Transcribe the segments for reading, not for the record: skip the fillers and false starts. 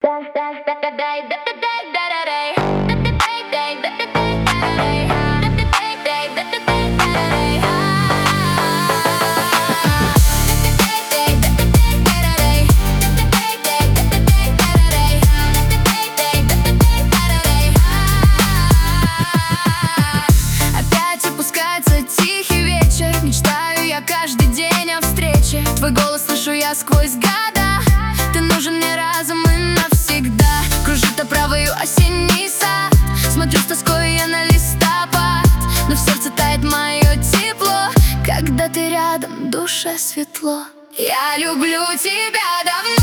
Опять опускается тихий вечер. Мечтаю я каждый день о встрече. Твой голос слышу я сквозь года. Ты нужен мне разом и навсегда. Кружит оправою осенний сад. Смотрю с тоской я на листопад, но в сердце тает мое тепло. Когда ты рядом, в душе светло. Я люблю тебя давно.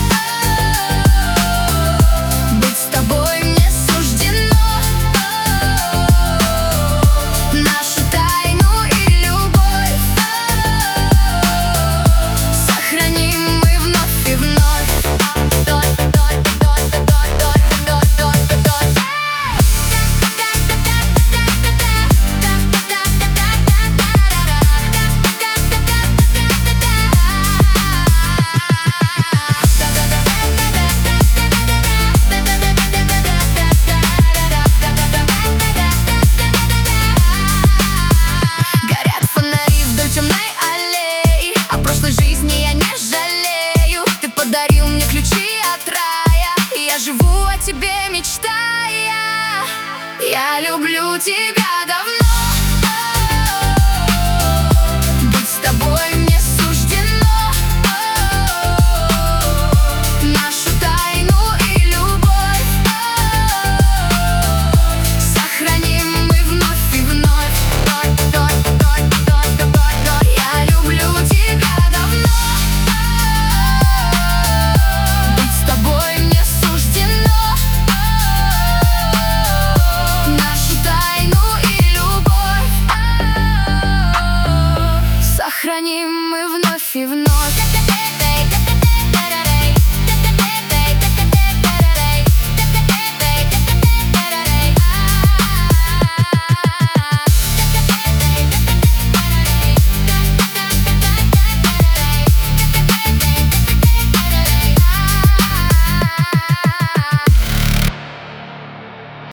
Быть с тобой мне суждено. Нашу тайну и любовь сохраним мы вновь и вновь. Горят фонари вдоль темной аллеи. О прошлой жизни я не жалею. Ты подарил мне ключи от рая, и я живу о тебе, мечтая. Я люблю тебя давно. Быть с тобой мне суждено. Нашу тайну и любовь сохраним мы вновь и вновь. Я люблю тебя давно. Быть с тобой мне суждено. Нашу тайну и любовь сохраним мы вновь и вновь.